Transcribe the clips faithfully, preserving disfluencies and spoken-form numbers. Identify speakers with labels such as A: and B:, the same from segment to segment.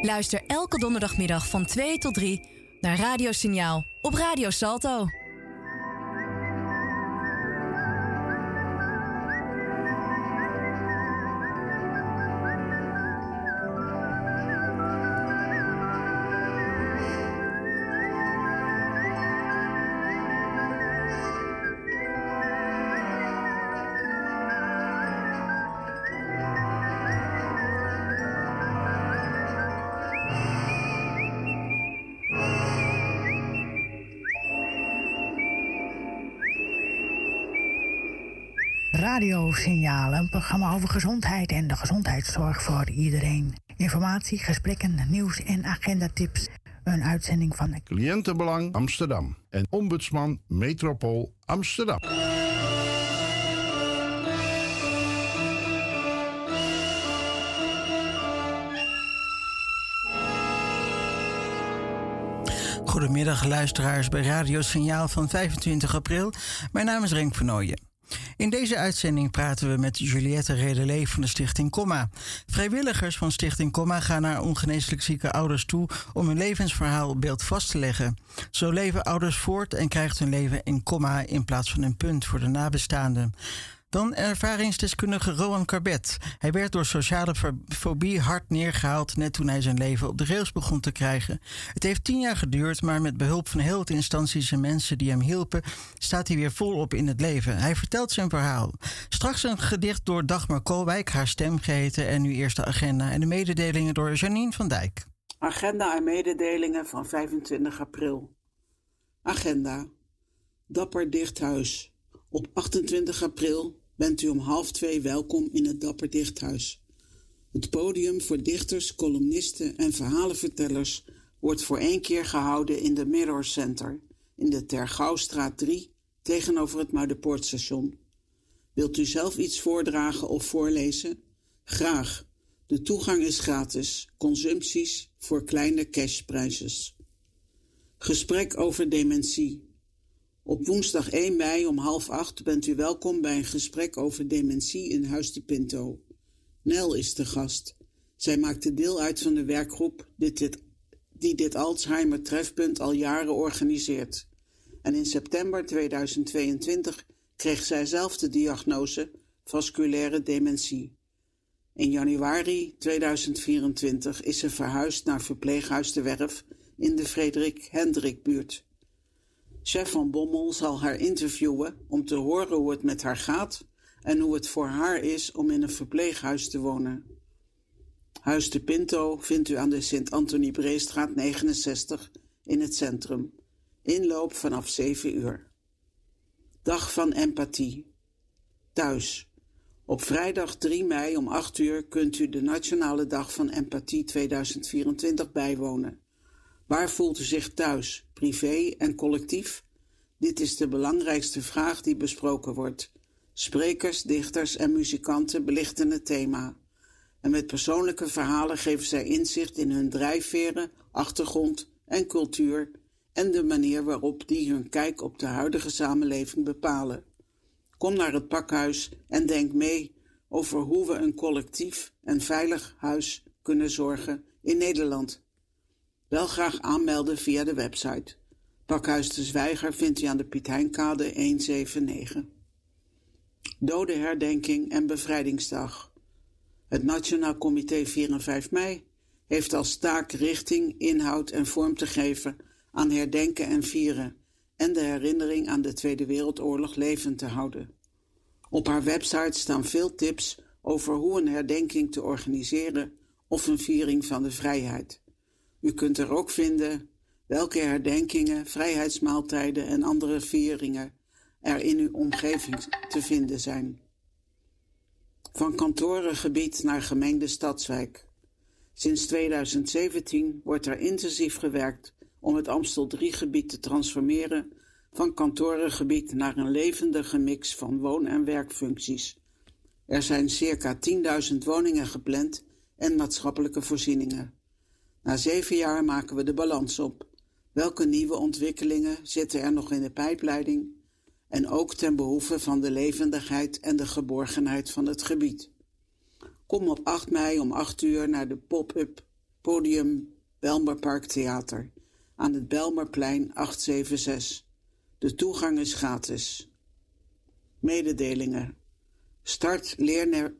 A: Luister elke donderdagmiddag van twee tot drie naar Radiosignaal op Radio Salto.
B: Radiosignaal, een programma over gezondheid en de gezondheidszorg voor iedereen. Informatie, gesprekken, nieuws en agendatips. Een uitzending van
C: Cliëntenbelang Amsterdam en Ombudsman Metropool Amsterdam.
D: Goedemiddag luisteraars bij Radiosignaal van vijfentwintig april. Mijn naam is Renk van Nooijen. In deze uitzending praten we met Juliette Redelee van de Stichting Comma. Vrijwilligers van Stichting Comma gaan naar ongeneeslijk zieke ouders toe om hun levensverhaal beeld vast te leggen. Zo leven ouders voort en krijgt hun leven een komma in plaats van een punt voor de nabestaanden. Dan ervaringsdeskundige Rowan Carbet. Hij werd door sociale fobie hard neergehaald net toen hij zijn leven op de rails begon te krijgen. Het heeft tien jaar geduurd, maar met behulp van heel wat instanties en mensen die hem hielpen, staat hij weer volop in het leven. Hij vertelt zijn verhaal. Straks een gedicht door Dagmar Koolwijk, haar stem geheten, en nu eerst de agenda en de mededelingen door Janine van Dijk.
E: Agenda en mededelingen van vijfentwintig april. Agenda. Dapper Dichthuis. Op achtentwintig april bent u om half twee welkom in het Dapper Dichthuis. Het podium voor dichters, columnisten en verhalenvertellers wordt voor één keer gehouden in de Mirror Center in de Tergouwstraat drie tegenover het Muiderpoortstation. Wilt u zelf iets voordragen of voorlezen? Graag. De toegang is gratis. Consumpties voor kleine cashprijzen. Gesprek over dementie. Op woensdag één mei om half acht bent u welkom bij een gesprek over dementie in Huis de Pinto. Nel is de gast. Zij maakte deel uit van de werkgroep dit, dit, die dit Alzheimer-trefpunt al jaren organiseert. En in september tweeduizend tweeëntwintig kreeg zij zelf de diagnose vasculaire dementie. In januari tweeduizend vierentwintig is ze verhuisd naar verpleeghuis De Werf in de Frederik Hendrik-buurt. Chef van Bommel zal haar interviewen om te horen hoe het met haar gaat en hoe het voor haar is om in een verpleeghuis te wonen. Huis de Pinto vindt u aan de Sint-Antonie-Breestraat negenenzestig in het centrum. Inloop vanaf zeven uur. Dag van empathie. Thuis. Op vrijdag drie mei om acht uur kunt u de Nationale Dag van Empathie tweeduizend vierentwintig bijwonen. Waar voelt u zich thuis, privé en collectief? Dit is de belangrijkste vraag die besproken wordt. Sprekers, dichters en muzikanten belichten het thema. En met persoonlijke verhalen geven zij inzicht in hun drijfveren, achtergrond en cultuur en de manier waarop die hun kijk op de huidige samenleving bepalen. Kom naar het pakhuis en denk mee over hoe we een collectief en veilig huis kunnen zorgen in Nederland. Wel graag aanmelden via de website. Pakhuis de Zwijger vindt u aan de Piet Heinkade honderdnegenenzeventig. Dodenherdenking en Bevrijdingsdag. Het Nationaal Comité vier en vijf mei heeft als taak richting, inhoud en vorm te geven aan herdenken en vieren en de herinnering aan de Tweede Wereldoorlog levend te houden. Op haar website staan veel tips over hoe een herdenking te organiseren of een viering van de vrijheid. U kunt er ook vinden welke herdenkingen, vrijheidsmaaltijden en andere vieringen er in uw omgeving te vinden zijn. Van kantorengebied naar gemengde stadswijk. Sinds tweeduizend zeventien wordt er intensief gewerkt om het Amstel drie gebied te transformeren van kantorengebied naar een levendige mix van woon- en werkfuncties. Er zijn circa tienduizend woningen gepland en maatschappelijke voorzieningen. Na zeven jaar maken we de balans op. Welke nieuwe ontwikkelingen zitten er nog in de pijpleiding? En ook ten behoeve van de levendigheid en de geborgenheid van het gebied. Kom op acht mei om acht uur naar de pop-up Podium Bijlmerpark Theater aan het Bijlmerplein achthonderdzevenenzestig. De toegang is gratis. Mededelingen. Start leerne-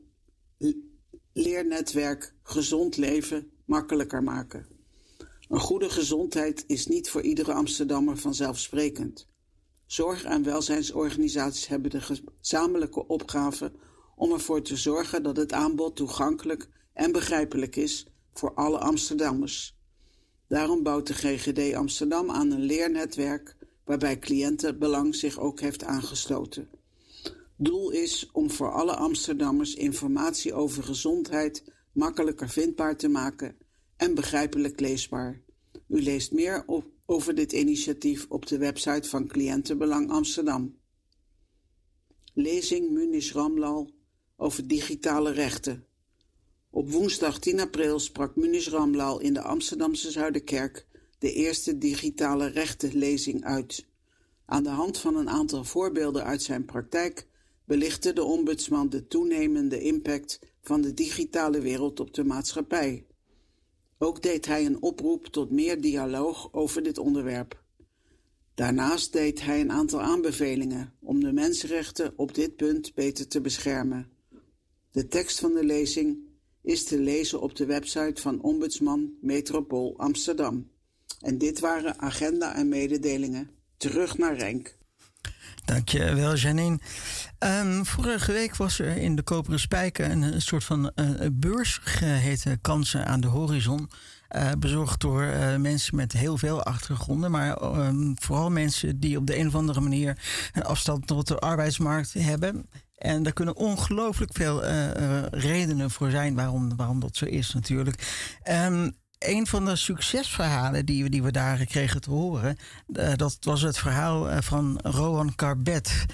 E: leernetwerk Gezond Leven makkelijker maken. Een goede gezondheid is niet voor iedere Amsterdammer vanzelfsprekend. Zorg- en welzijnsorganisaties hebben de gezamenlijke opgave om ervoor te zorgen dat het aanbod toegankelijk en begrijpelijk is voor alle Amsterdammers. Daarom bouwt de G G D Amsterdam aan een leernetwerk waarbij Cliëntenbelang zich ook heeft aangesloten. Doel is om voor alle Amsterdammers informatie over gezondheid makkelijker vindbaar te maken en begrijpelijk leesbaar. U leest meer op, over dit initiatief op de website van Cliëntenbelang Amsterdam. Lezing Munish Ramlal over digitale rechten. Op woensdag tien april sprak Munish Ramlal in de Amsterdamse Zuiderkerk de eerste digitale rechtenlezing uit. Aan de hand van een aantal voorbeelden uit zijn praktijk belichtte de ombudsman de toenemende impact van de digitale wereld op de maatschappij. Ook deed hij een oproep tot meer dialoog over dit onderwerp. Daarnaast deed hij een aantal aanbevelingen om de mensenrechten op dit punt beter te beschermen. De tekst van de lezing is te lezen op de website van Ombudsman Metropool Amsterdam. En dit waren agenda en mededelingen. Terug naar Renk.
D: Dankjewel, Janine. Um, vorige week was er in de Koperen Spijker een, een soort van uh, beurs geheten Kansen aan de Horizon. Uh, bezorgd door uh, mensen met heel veel achtergronden. Maar um, vooral mensen die op de een of andere manier een afstand tot de arbeidsmarkt hebben. En daar kunnen ongelooflijk veel uh, uh, redenen voor zijn waarom, waarom dat zo is natuurlijk. Um, Een van de succesverhalen die we, die we daar kregen te horen, Uh, dat was het verhaal uh, van Rohan Karbet.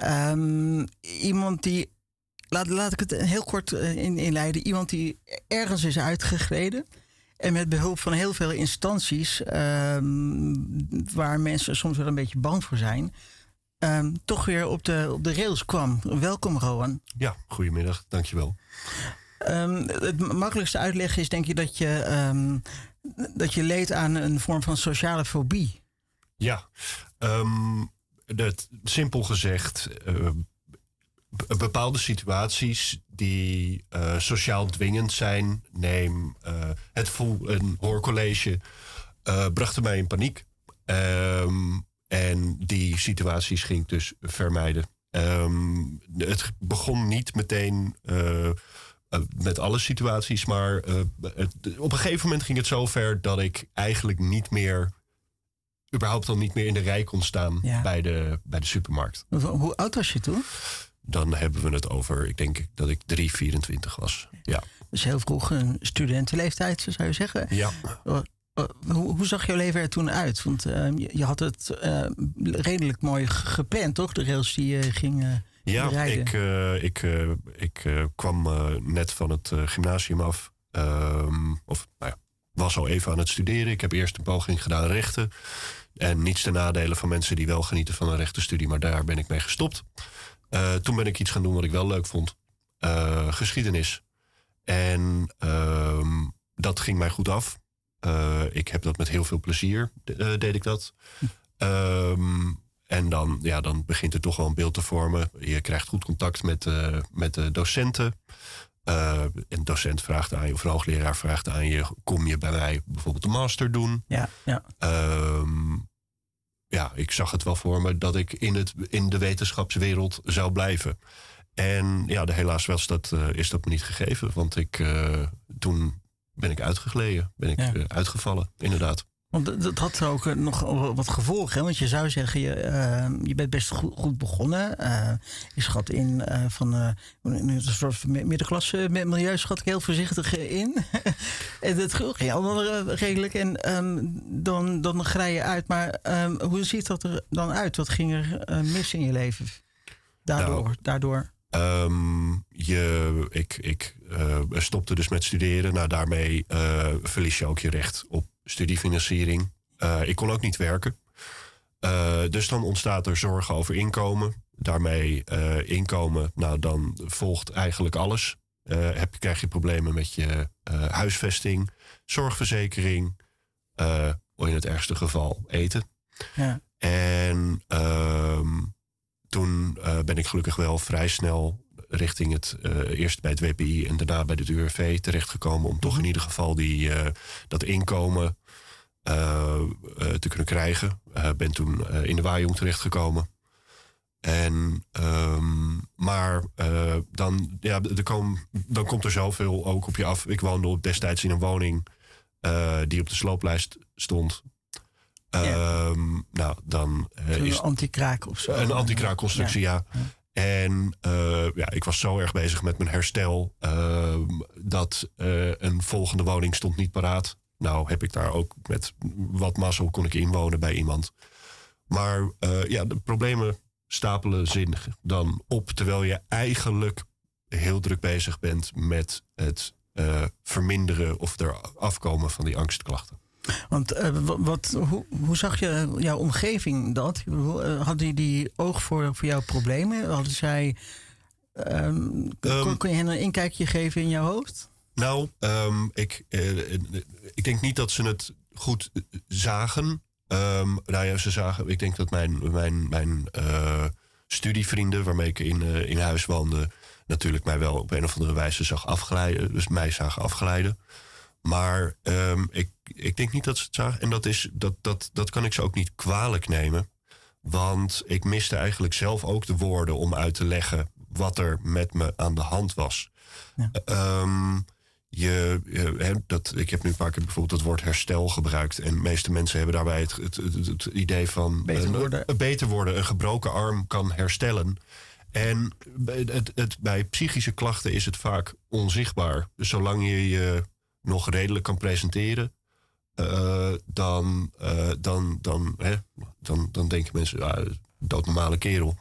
D: Um, iemand die, laat, laat ik het heel kort uh, in, inleiden, iemand die ergens is uitgegleden. En met behulp van heel veel instanties, um, waar mensen soms wel een beetje bang voor zijn, um, toch weer op de, op de rails kwam. Welkom, Rohan.
F: Ja, goedemiddag, dankjewel.
D: Um, het makkelijkste uitleggen is denk je dat je, um, dat je leed aan een vorm van sociale fobie.
F: Ja, um, dat, simpel gezegd, uh, bepaalde situaties die uh, sociaal dwingend zijn, neem uh, het voel, een hoorcollege, uh, brachten mij in paniek. Um, en die situaties ging ik dus vermijden. Um, het begon niet meteen Uh, Uh, met alle situaties, maar uh, het, op een gegeven moment ging het zo ver dat ik eigenlijk niet meer, überhaupt al niet meer in de rij kon staan ja. bij, de, bij de supermarkt.
D: Hoe oud was je toen?
F: Dan hebben we het over, ik denk dat ik drie, vierentwintig was. Ja.
D: Dus heel vroeg een studentenleeftijd, zou je zeggen.
F: Ja.
D: Uh, uh, hoe, hoe zag jouw leven er toen uit? Want uh, je, je had het uh, redelijk mooi gepland, toch? De rails die je ging Uh...
F: Ja, ik, uh, ik, uh, ik uh, kwam uh, net van het uh, gymnasium af. Um, of nou ja, was al even aan het studeren. Ik heb eerst een poging gedaan rechten. En niets ten nadele van mensen die wel genieten van een rechtenstudie. Maar daar ben ik mee gestopt. Uh, toen ben ik iets gaan doen wat ik wel leuk vond. Uh, geschiedenis. En uh, dat ging mij goed af. Uh, ik heb dat met heel veel plezier, uh, deed ik dat. Um, En dan, ja, dan begint er toch wel een beeld te vormen. Je krijgt goed contact met, uh, met de docenten. Uh, een docent vraagt aan je, of een hoogleraar vraagt aan je, kom je bij mij bijvoorbeeld een master doen?
D: Ja, ja.
F: Um, ja, ik zag het wel voor me dat ik in, het, in de wetenschapswereld zou blijven. En ja, de, helaas was dat, uh, is dat me niet gegeven. Want ik, uh, toen ben ik uitgegleden, ben ik ja. uh, uitgevallen, inderdaad.
D: Want dat had ook uh, nog wat gevolgen. Hè? Want je zou zeggen, je, uh, je bent best goed, goed begonnen. Uh, je schat in uh, van uh, een soort middenklasse met milieu schat ik heel voorzichtig in. En dat ging allemaal redelijk. En um, dan, dan grij je uit. Maar um, hoe ziet dat er dan uit? Wat ging er uh, mis in je leven? Daardoor? Nou, daardoor?
F: Um, je, ik ik uh, stopte dus met studeren. Nou, daarmee uh, verlies je ook je recht op studiefinanciering. Uh, ik kon ook niet werken. Uh, dus dan ontstaat er zorgen over inkomen. Daarmee uh, inkomen, nou dan volgt eigenlijk alles. uh, heb, krijg je problemen met je uh, huisvesting, zorgverzekering, uh, of in het ergste geval eten.
D: Ja.
F: En uh, toen uh, ben ik gelukkig wel vrij snel richting het uh, eerst bij het W P I en daarna bij de U W V terechtgekomen om toch in ieder geval die, uh, dat inkomen uh, uh, te kunnen krijgen. Uh, ben toen uh, in de Waaijong terechtgekomen. En, um, maar uh, dan, ja, er kom, dan komt er zoveel ook op je af. Ik woonde destijds in een woning uh, die op de slooplijst stond.
D: Ja.
F: Um, nou, dan uh,
D: Een
F: is
D: anti-kraak of zo.
F: Een anti-kraakconstructie, ja. ja. En uh, ja, ik was zo erg bezig met mijn herstel uh, dat uh, een volgende woning stond niet paraat. Nou heb ik daar ook met wat mazzel kon ik inwonen bij iemand. Maar uh, ja, de problemen stapelen zich dan op, terwijl je eigenlijk heel druk bezig bent met het uh, verminderen of er afkomen van die angstklachten.
D: Want uh, wat, hoe, hoe zag je jouw omgeving dat? Hadden die, die oog voor, voor jouw problemen? Hadden zij, um, um, kon je hen een inkijkje geven in jouw hoofd?
F: Nou, um, ik, uh, ik denk niet dat ze het goed zagen. Um, nou ja, ze zagen, ik denk dat mijn, mijn, mijn uh, studievrienden waarmee ik in, uh, in huis woonde natuurlijk mij wel op een of andere wijze zag afglijden. Dus mij zagen afglijden. Maar um, ik, ik denk niet dat ze het zagen. En dat, is, dat, dat, dat kan ik ze ook niet kwalijk nemen. Want ik miste eigenlijk zelf ook de woorden om uit te leggen wat er met me aan de hand was. Ja. Um, je, je, he, dat, ik heb nu een paar keer bijvoorbeeld het woord herstel gebruikt. En de meeste mensen hebben daarbij het, het, het, het idee van
D: beter worden.
F: Een, een beter worden. Een gebroken arm kan herstellen. En het, het, bij psychische klachten is het vaak onzichtbaar. Dus zolang je je nog redelijk kan presenteren, uh, dan, uh, dan, dan, hè, dan, dan denken mensen, ja, doodnormale kerel.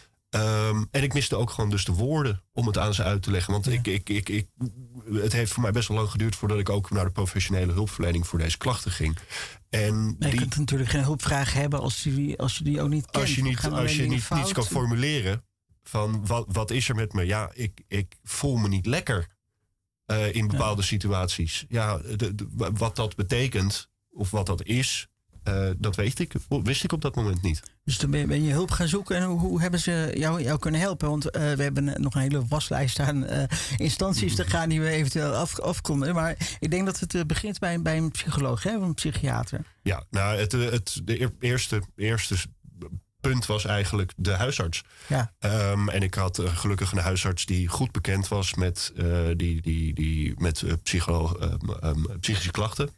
F: Um, en ik miste ook gewoon dus de woorden om het aan ze uit te leggen. Want ja. ik, ik, ik, ik, het heeft voor mij best wel lang geduurd voordat ik ook naar de professionele hulpverlening voor deze klachten ging. En
D: nee, je kunt natuurlijk geen hulpvraag hebben als je die, als je die ook niet kent.
F: Als je, niet, als je niet, niets kan formuleren van wat, wat is er met me? Ja, ik, ik voel me niet lekker. Uh, in bepaalde ja. situaties. Ja, de, de, wat dat betekent, of wat dat is, uh, dat weet ik, wist ik op dat moment niet.
D: Dus toen ben je, ben je hulp gaan zoeken en hoe, hoe hebben ze jou, jou kunnen helpen? Want uh, we hebben nog een hele waslijst aan uh, instanties te gaan die we eventueel af, afkonden. Maar ik denk dat het uh, begint bij, bij een psycholoog, hè, of een psychiater.
F: Ja, nou, het, het de eerste, eerste punt was eigenlijk de huisarts.
D: Ja.
F: Um, en ik had uh, gelukkig een huisarts die goed bekend was met, uh, die, die, die, met uh, psycho, um, um, psychische klachten.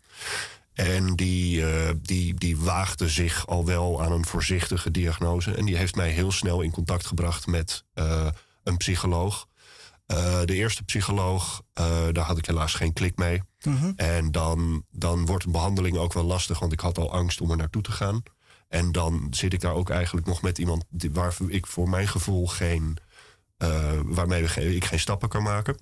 F: En die, uh, die, die waagde zich al wel aan een voorzichtige diagnose. En die heeft mij heel snel in contact gebracht met uh, een psycholoog. Uh, de eerste psycholoog, uh, daar had ik helaas geen klik mee. Mm-hmm. En dan, dan wordt een behandeling ook wel lastig, want ik had al angst om er naartoe te gaan. En dan zit ik daar ook eigenlijk nog met iemand die, waar ik voor mijn gevoel geen, uh, waarmee we geen, ik geen stappen kan maken.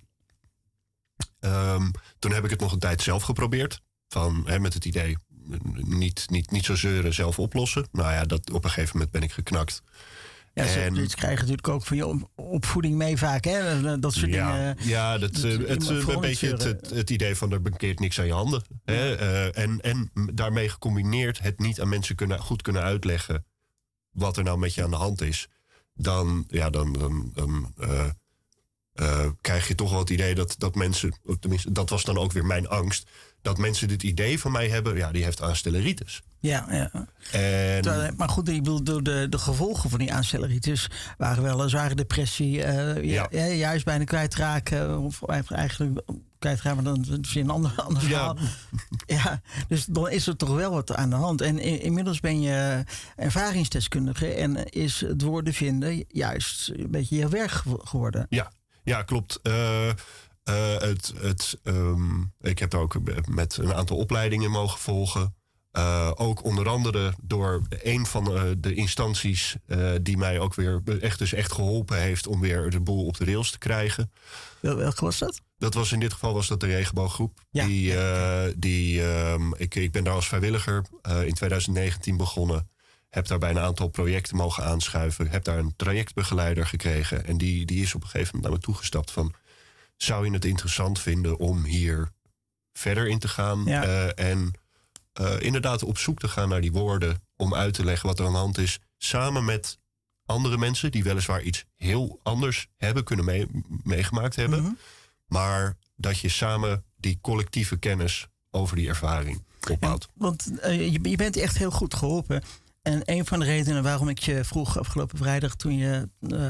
F: Um, toen heb ik het nog een tijd zelf geprobeerd. Van, hè, met het idee, niet, niet, niet zo zeuren, zelf oplossen. Nou ja, dat, op een gegeven moment ben ik geknakt.
D: Ja, en, ze krijgen natuurlijk ook van je opvoeding mee vaak, hè? Dat soort
F: ja,
D: dingen.
F: Ja, dat, het, het, het, een beetje het, het, het idee van er bekeert niks aan je handen. Ja. Hè? Uh, en, en daarmee gecombineerd het niet aan mensen kunnen, goed kunnen uitleggen wat er nou met je aan de hand is. Dan, ja, dan, dan, dan uh, uh, krijg je toch wel het idee dat, dat mensen, tenminste, dat was dan ook weer mijn angst, dat mensen dit idee van mij hebben, ja, die heeft aanstelleritis.
D: Ja, ja.
F: En,
D: maar goed, ik bedoel, door de, de gevolgen van die aanstelleritis waren wel een zware depressie, uh, ja. Ja, juist bijna kwijtraken, of eigenlijk kwijtraken, maar dan is een ander, ander verhaal. Ja. Ja, dus dan is er toch wel wat aan de hand. En in, inmiddels ben je ervaringsdeskundige en is het woorden vinden juist een beetje je werk geworden.
F: Ja, ja, klopt. Uh, Uh, het, het, um, ik heb ook met een aantal opleidingen mogen volgen. Uh, ook onder andere door een van uh, de instanties uh, die mij ook weer echt, dus echt geholpen heeft om weer de boel op de rails te krijgen.
D: Welke was dat?
F: Dat was in dit geval was dat de Regenbooggroep. Ja. Die, uh, die, um, ik, ik ben daar als vrijwilliger uh, in twintig negentien begonnen. Heb daar bij een aantal projecten mogen aanschuiven. Heb daar een trajectbegeleider gekregen. En die, die is op een gegeven moment naar me toegestapt van, zou je het interessant vinden om hier verder in te gaan?
D: Ja.
F: Uh, en uh, inderdaad op zoek te gaan naar die woorden om uit te leggen wat er aan de hand is. Samen met andere mensen die weliswaar iets heel anders hebben kunnen mee, meegemaakt hebben. Mm-hmm. Maar dat je samen die collectieve kennis over die ervaring opbouwt. Ja,
D: want uh, je, je bent echt heel goed geholpen. En een van de redenen waarom ik je vroeg afgelopen vrijdag, toen je uh,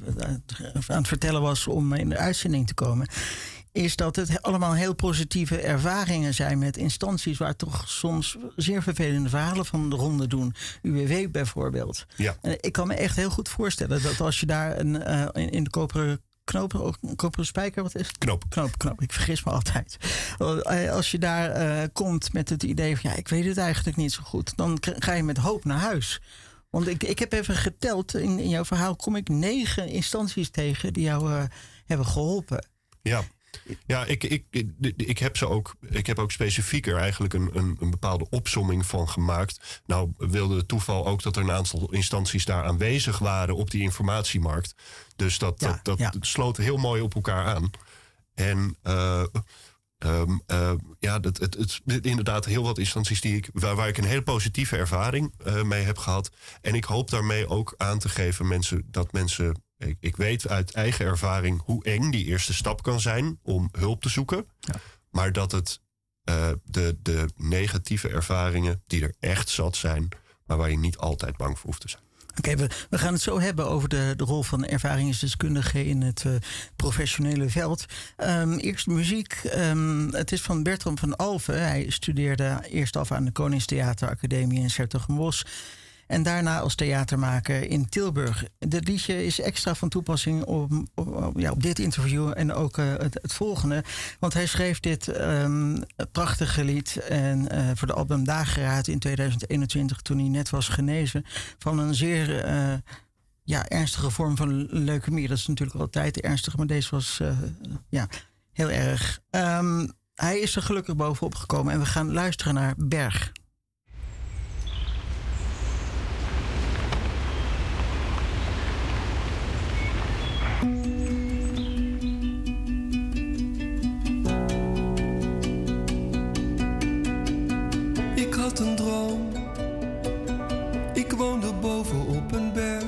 D: aan het vertellen was om in de uitzending te komen, is dat het allemaal heel positieve ervaringen zijn met instanties waar toch soms zeer vervelende verhalen van de ronde doen. U W W bijvoorbeeld.
F: Ja. En
D: ik kan me echt heel goed voorstellen dat als je daar een, uh, in, in de koperen knopen, ook een koperen spijker, wat is het?
F: Knoop.
D: Knoop, knoop. Ik vergis me altijd. Als je daar uh, komt met het idee van, ja, ik weet het eigenlijk niet zo goed, dan ga je met hoop naar huis. Want ik, ik heb even geteld, in, in jouw verhaal kom ik negen instanties tegen die jou uh, hebben geholpen.
F: Ja. Ja, ik, ik, ik, ik, heb ze ook, ik heb ook specifiek er eigenlijk een, een, een bepaalde opsomming van gemaakt. Nou wilde het toeval ook dat er een aantal instanties daar aanwezig waren op die informatiemarkt. Dus dat, ja, dat, dat ja. sloot heel mooi op elkaar aan. En uh, um, uh, ja, het, het, het, inderdaad heel wat instanties die ik, waar, waar ik een hele positieve ervaring uh, mee heb gehad. En ik hoop daarmee ook aan te geven mensen dat mensen... Ik, ik weet uit eigen ervaring hoe eng die eerste stap kan zijn om hulp te zoeken. Ja. Maar dat het uh, de, de negatieve ervaringen die er echt zat zijn, maar waar je niet altijd bang voor hoeft te zijn.
D: Oké, okay, we, we gaan het zo hebben over de, de rol van ervaringsdeskundigen in het uh, professionele veld. Um, eerst muziek. Um, het is van Bertram van Alphen. Hij studeerde eerst af aan de Koningstheateracademie in 's-Hertogenbosch. En daarna als theatermaker in Tilburg. Dit liedje is extra van toepassing op, op, ja, op dit interview en ook uh, het, het volgende. Want hij schreef dit um, prachtige lied en, uh, voor de album Dageraad in tweeduizend eenentwintig... toen hij net was genezen van een zeer uh, ja, ernstige vorm van leukemie. Dat is natuurlijk altijd ernstig, maar deze was uh, ja, heel erg. Um, hij is er gelukkig bovenop gekomen en we gaan luisteren naar Berg.
G: Ik had een droom. Ik woonde boven op een berg.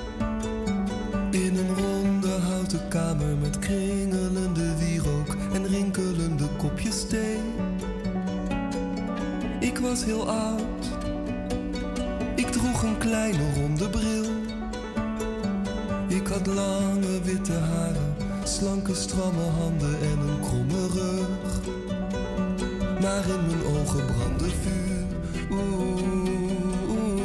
G: In een ronde houten kamer met kringelende wierook en rinkelende kopjes thee. Ik was heel oud. Ik droeg een kleine ronde bril. Ik had lange witte haren, slanke stramme handen en een kromme rug. Maar in mijn ogen brandde vuur. Oeh, oeh,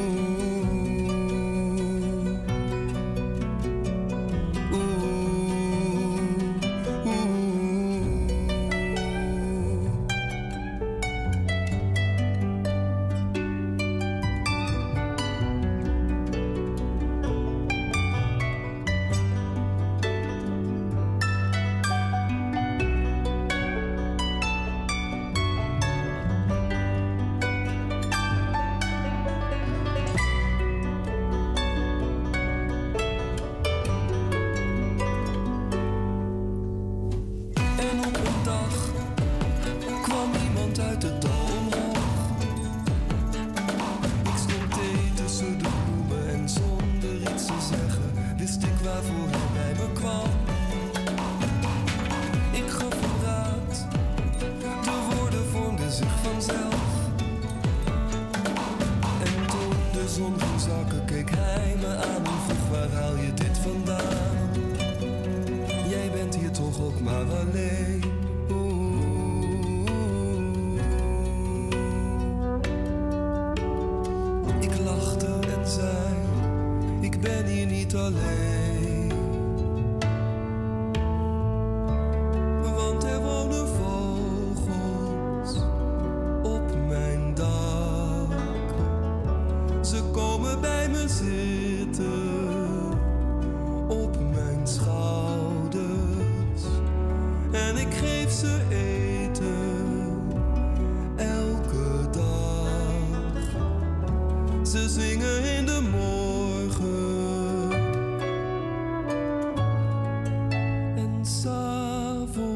G: oeh, oeh, oeh. S'avonds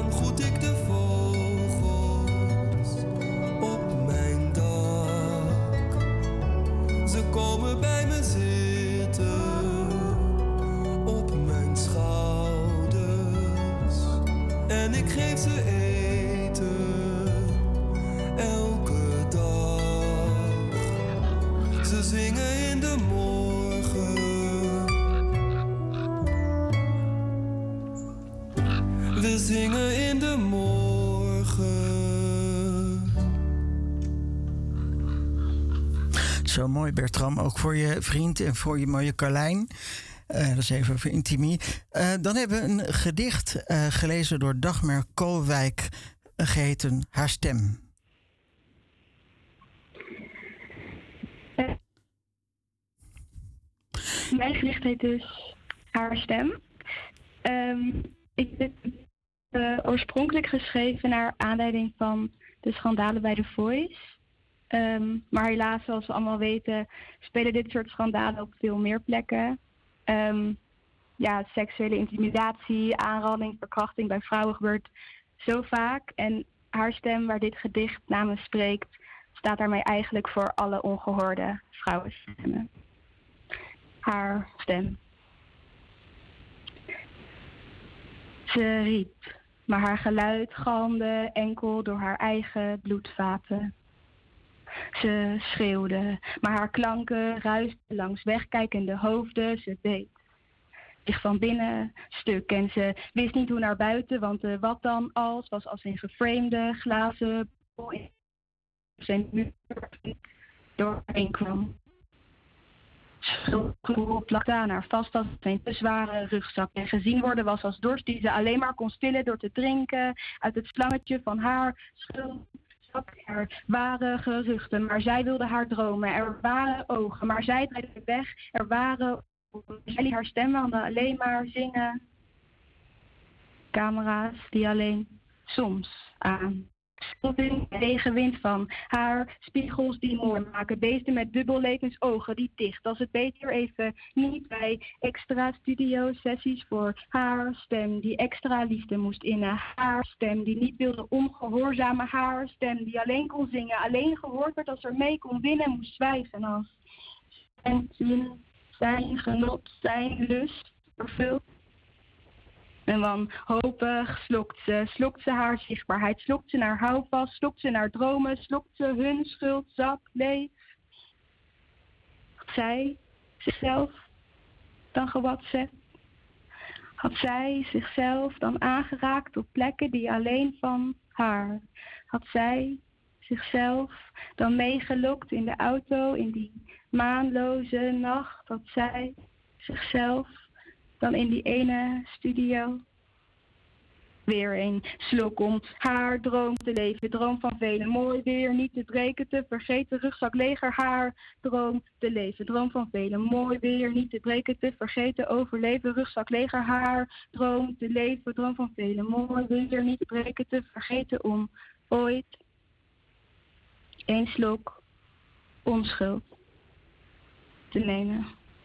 G: dan groet ik de vogels op mijn dak. Ze komen bij me zitten op mijn schouders en ik geef ze eten elke dag. Ze zingen in de morgen, we zingen in de morgen.
D: Zo mooi, Bertram, ook voor je vriend en voor je mooie Carlijn. Uh, dat is even voor intimie. Uh, dan hebben we een gedicht uh, gelezen door Dagmar Koolwijk, uh, geheten Haar Stem.
H: Uh, mijn gedicht heet dus Haar Stem. Um, ik heb het uh, oorspronkelijk geschreven naar aanleiding van de schandalen bij The Voice. Um, maar helaas, zoals we allemaal weten, spelen dit soort schandalen op veel meer plekken. Um, ja, seksuele intimidatie, aanranding, verkrachting bij vrouwen gebeurt zo vaak. En Haar Stem, waar dit gedicht namens spreekt, staat daarmee eigenlijk voor alle ongehoorde vrouwenstemmen. Haar stem. Ze riep, maar haar geluid galmde enkel door haar eigen bloedvaten. Ze schreeuwde, maar haar klanken ruisten langs wegkijkende hoofden. Ze beet zich van binnen stuk en ze wist niet hoe naar buiten, want de wat dan als was als een geframede glazen bol in zijn muur doorheen kwam. Schulgevoel plakte aan haar vast als een te zware rugzak en gezien worden was als dorst die ze alleen maar kon stillen door te drinken uit het slangetje van haar schuld. Er waren geruchten, maar zij wilde haar dromen. Er waren ogen, maar zij draaide weg. Er waren ogen, zij liet haar stem alleen maar zingen. Camera's die alleen soms aan. Schildering tegenwind van haar, spiegels die mooi maken. Beesten met dubbellevensogen die dicht. Als het beter even niet bij extra studio sessies voor haar stem. Die extra liefde moest innen. Haar stem die niet wilde ongehoorzamen. Haar stem die alleen kon zingen. Alleen gehoord werd als er mee kon winnen. Moest zwijgen als zijn zin, zijn genot, zijn lust vervuld. En wanhopig slokt ze, slokt ze haar zichtbaarheid, slokt ze naar houvast, slokt ze naar dromen, slokt ze hun schuldzak leeg. Had zij zichzelf dan gewatset? Had zij zichzelf dan aangeraakt op plekken die alleen van haar? Had zij zichzelf dan meegelokt in de auto in die maanloze nacht? Had zij zichzelf dan in die ene studio? Weer een slok om haar droom te leven. Droom van velen. Mooi weer, niet te breken, te vergeten. Rugzak leger, haar droom te leven. Droom van velen. Mooi weer, niet te breken, te vergeten. Overleven, rugzak leger, haar droom te leven. Droom van velen. Mooi weer, niet te breken, te vergeten. Om ooit een slok onschuld te nemen.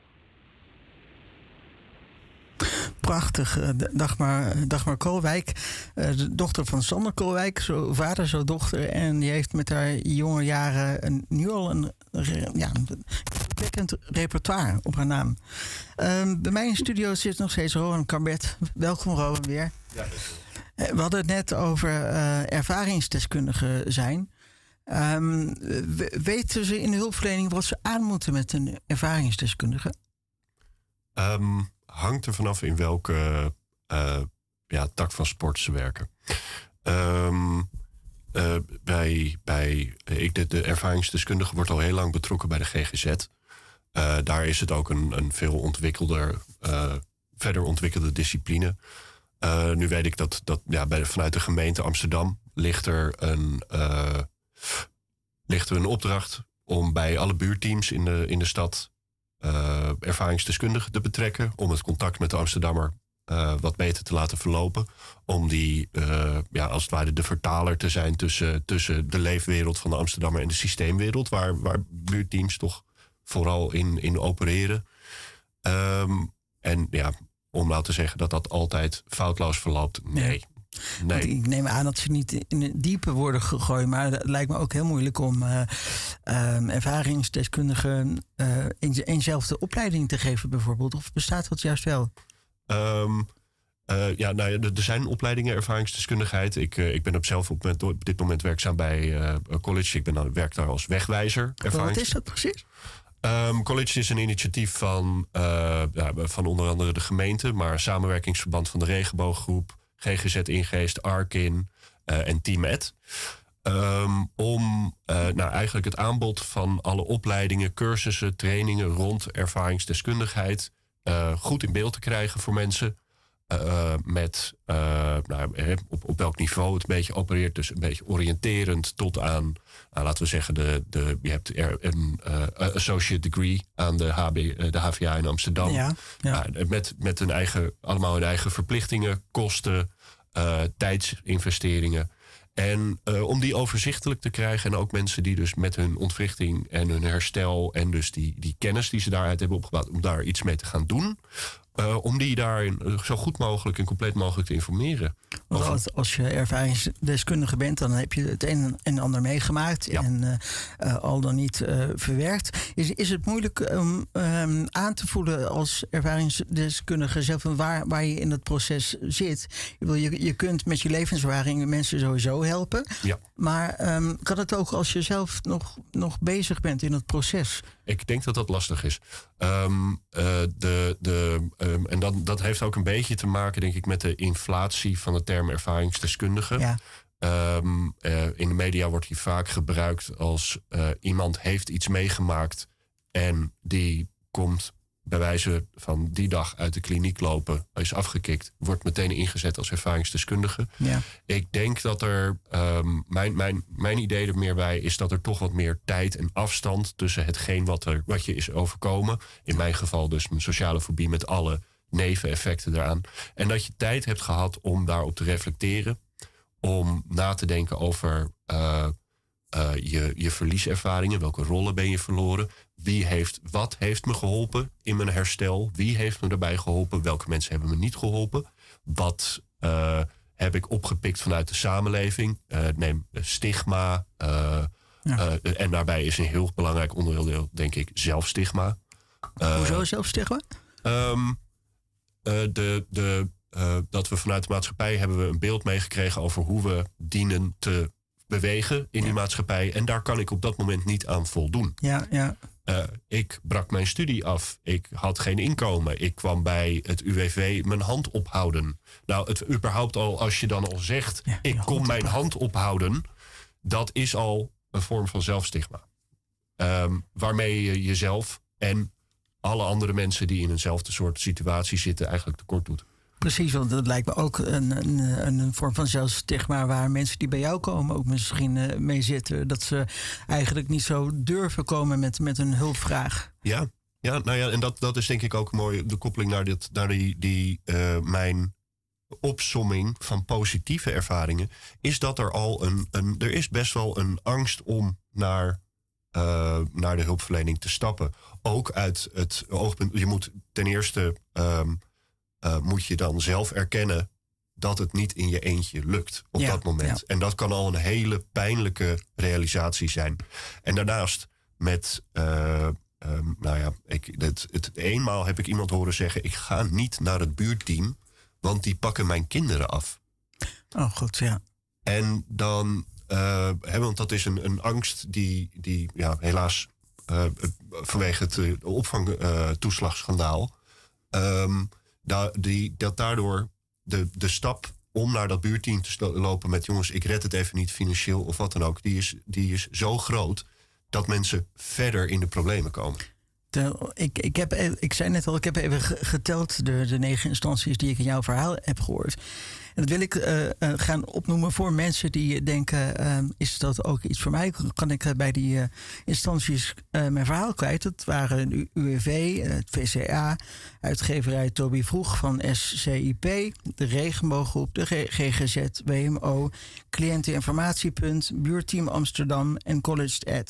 D: Prachtig. Dagmar, Dagmar Koolwijk, de dochter van Sander Koolwijk, zo vader, zo dochter. En die heeft met haar jonge jaren een, nu al een ja, indrukwekkend repertoire op haar naam. Um, bij mij in de studio zit nog steeds Rowan Karbet. Welkom, Rowan, weer. Ja, we hadden het net over uh, ervaringsdeskundigen zijn. Um, weten ze in de hulpverlening wat ze aan moeten met een ervaringsdeskundige?
F: Um, hangt er vanaf in welke uh, ja, tak van sport ze werken. Um, uh, bij, bij ik, de, de ervaringsdeskundige wordt al heel lang betrokken bij de G G Z. Uh, daar is het ook een, een veel ontwikkelder, uh, verder ontwikkelde discipline. Uh, nu weet ik dat, dat ja, bij de, vanuit de gemeente Amsterdam ligt er een, uh, ligt er een opdracht om bij alle buurteams in de, in de stad Uh, ervaringsdeskundigen te betrekken, om het contact met de Amsterdammer uh, wat beter te laten verlopen. Om die, uh, ja, als het ware de vertaler te zijn tussen, tussen de leefwereld van de Amsterdammer en de systeemwereld, waar, waar buurteams toch vooral in, in opereren. Um, en ja, om nou te zeggen dat dat altijd foutloos verloopt, nee. Nee.
D: Want ik neem aan dat ze niet in het diepe worden gegooid. Maar het lijkt me ook heel moeilijk om uh, um, ervaringsdeskundigen uh, in eenzelfde opleiding te geven bijvoorbeeld. Of bestaat dat juist wel?
F: Um, uh, ja, nou ja, er zijn opleidingen ervaringsdeskundigheid. Ik, uh, ik ben op zelf op, op dit moment werkzaam bij uh, college. Ik ben dan, werk daar als wegwijzer.
D: Wat is dat precies?
F: Um, college is een initiatief van, uh, ja, van onder andere de gemeente, maar samenwerkingsverband van de Regenbooggroep, G G Z Ingeest, Arkin uh, en Team Ed. Um, om uh, nou, eigenlijk het aanbod van alle opleidingen, cursussen, trainingen rond ervaringsdeskundigheid uh, goed in beeld te krijgen voor mensen. Uh, met uh, nou, op, op welk niveau het een beetje opereert. Dus een beetje oriënterend tot aan, uh, laten we zeggen, de, de, je hebt er een uh, associate degree aan de, H B, de H V A in Amsterdam.
D: Ja, ja.
F: Uh, met met hun eigen, allemaal hun eigen verplichtingen, kosten, uh, tijdsinvesteringen. En uh, om die overzichtelijk te krijgen en ook mensen die dus met hun ontwrichting en hun herstel en dus die, die kennis die ze daaruit hebben opgebouwd, om daar iets mee te gaan doen. Uh, om die daar zo goed mogelijk en compleet mogelijk te informeren.
D: Want als, als je ervaringsdeskundige bent, dan heb je het een en ander meegemaakt. Ja. En uh, uh, al dan niet uh, verwerkt. Is, is het moeilijk om um, aan te voelen als ervaringsdeskundige zelf waar, waar je in het proces zit? Je, je, je kunt met je levenservaring mensen sowieso helpen.
F: Ja.
D: Maar um, kan het ook als je zelf nog, nog bezig bent in het proces?
F: Ik denk dat dat lastig is. Um, uh, de, de, um, en dat, dat heeft ook een beetje te maken, denk ik, met de inflatie van de term ervaringsdeskundige.
D: Ja.
F: Um, uh, in de media wordt die vaak gebruikt als uh, iemand heeft iets meegemaakt en die komt bij wijze van die dag uit de kliniek lopen, is afgekikt, wordt meteen ingezet als ervaringsdeskundige.
D: Ja.
F: Ik denk dat er, um, mijn, mijn, mijn idee er meer bij is dat er toch wat meer tijd en afstand tussen hetgeen wat, er, wat je is overkomen, in mijn geval dus mijn sociale fobie met alle neveneffecten eraan, en dat je tijd hebt gehad om daarop te reflecteren, om na te denken over uh, uh, je, je verlieservaringen, welke rollen ben je verloren, wie heeft, wat heeft me geholpen in mijn herstel, wie heeft me daarbij geholpen, welke mensen hebben me niet geholpen, wat uh, heb ik opgepikt vanuit de samenleving, uh, neem stigma, uh, ja. uh, en daarbij is een heel belangrijk onderdeel, denk ik, zelfstigma.
D: Uh, Hoezo zelfstigma?
F: Um, uh, de, de, uh, dat we vanuit de maatschappij hebben we een beeld meegekregen over hoe we dienen te bewegen in
D: ja.
F: die maatschappij. En daar kan ik op dat moment niet aan voldoen.
D: Ja, ja.
F: Uh, ik brak mijn studie af. Ik had geen inkomen. Ik kwam bij het U W V mijn hand ophouden. Nou, het überhaupt al, als je dan al zegt, ja, ik kom mijn hand ophouden, dat is al een vorm van zelfstigma. Um, waarmee je jezelf en alle andere mensen die in eenzelfde soort situatie zitten eigenlijk tekort doet.
D: Precies, want dat lijkt me ook een, een, een vorm van zelfstigma waar mensen die bij jou komen ook misschien uh, mee zitten. Dat ze eigenlijk niet zo durven komen met, met een hulpvraag.
F: Ja, ja, nou ja, en dat, dat is denk ik ook mooi, de koppeling naar, dit, naar die, die uh, mijn opsomming van positieve ervaringen, is dat er al een, een er is best wel een angst om naar, uh, naar de hulpverlening te stappen. Ook uit het oogpunt, je moet ten eerste Um, Uh, moet je dan zelf erkennen dat het niet in je eentje lukt op
D: ja,
F: dat moment.
D: Ja.
F: En dat kan al een hele pijnlijke realisatie zijn. En daarnaast met, uh, um, nou ja, ik, het, het, eenmaal heb ik iemand horen zeggen, ik ga niet naar het buurtteam, want die pakken mijn kinderen af.
D: Oh goed, ja.
F: En dan, uh, hè, want dat is een, een angst die, die ja, helaas uh, vanwege het uh, opvangtoeslagschandaal, uh, um, Da, die, dat daardoor de, de stap om naar dat buurteam te lopen met jongens, ik red het even niet financieel of wat dan ook, die is, die is zo groot dat mensen verder in de problemen komen.
D: De, ik, ik, heb, ik zei net al, ik heb even geteld de, de negen instanties die ik in jouw verhaal heb gehoord. En dat wil ik uh, uh, gaan opnoemen voor mensen die denken, uh, is dat ook iets voor mij? Kan ik uh, bij die uh, instanties uh, mijn verhaal kwijt? Dat waren de U W V, uh, het V C A, uitgeverij Toby Vroeg van S C I P, de Regenbooggroep, de G G Z, W M O, Cliënteninformatiepunt, Buurteam Amsterdam en College Ed.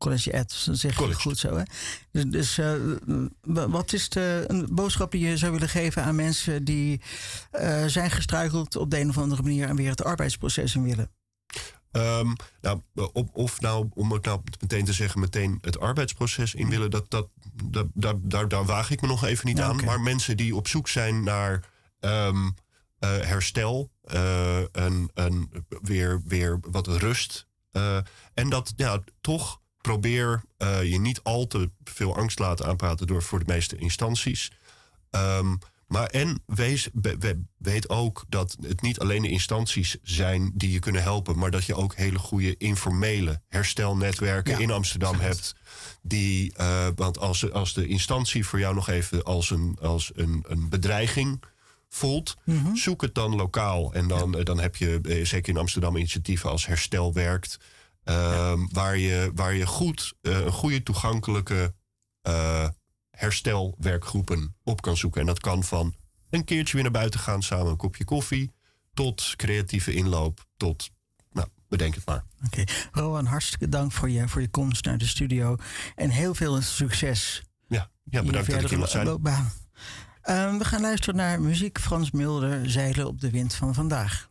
D: College Ed, dan zeg je het goed zo. Hè? Dus, dus uh, wat is de een boodschap die je zou willen geven aan mensen die uh, zijn gestruikeld op de een of andere manier en weer het arbeidsproces in willen?
F: Um, nou, of, of nou, om het nou meteen te zeggen, meteen het arbeidsproces in willen, dat, dat, dat, daar, daar, daar waag ik me nog even niet ja, aan. Okay. Maar mensen die op zoek zijn naar um, uh, herstel, uh, en, en weer, weer wat rust. Uh, en dat ja, toch probeer uh, je niet al te veel angst laten aanpraten door voor de meeste instanties. Um, Maar en wees, be, weet ook dat het niet alleen de instanties zijn die je kunnen helpen, maar dat je ook hele goede informele herstelnetwerken ja, in Amsterdam hebt. Die, uh, want als, als de instantie voor jou nog even als een, als een, een bedreiging voelt, mm-hmm. zoek het dan lokaal. En dan, ja. dan heb je uh, zeker in Amsterdam initiatieven als Herstel Werkt, uh, ja. waar, je, waar je goed uh, een goede toegankelijke Uh, herstelwerkgroepen op kan zoeken. En dat kan van een keertje weer naar buiten gaan, samen een kopje koffie, tot creatieve inloop, tot, nou, bedenk het maar.
D: Oké, okay. Rowan, hartstikke dank voor je, voor je komst naar de studio. En heel veel succes.
F: Ja, ja bedankt dat ik hier mag zijn.
D: Loopbaan. Uh, we gaan luisteren naar muziek. Frans Mulder, Zeilen op de wind van vandaag.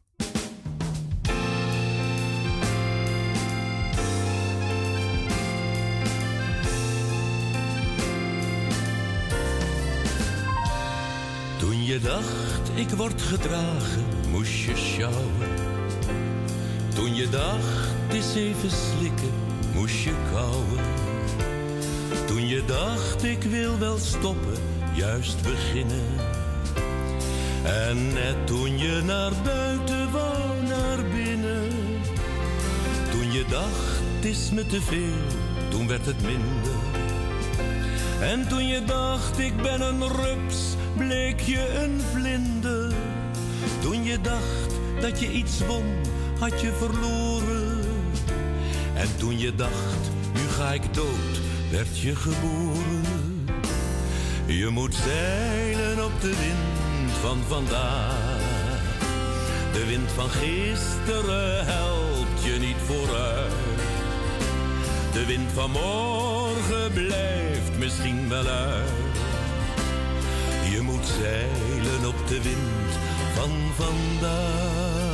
I: Toen je dacht, ik word gedragen, moest je sjouwen. Toen je dacht, het is even slikken, moest je kauwen. Toen je dacht, ik wil wel stoppen, juist beginnen. En net toen je naar buiten wou, naar binnen. Toen je dacht, het is me te veel, toen werd het minder. En toen je dacht, ik ben een rups, bleek je een vlinder. Toen je dacht dat je iets won, had je verloren. En toen je dacht, nu ga ik dood, werd je geboren. Je moet zeilen op de wind van vandaag. De wind van gisteren helpt je niet vooruit. De wind van morgen blijft misschien wel uit. Je moet zeilen op de wind van vandaag.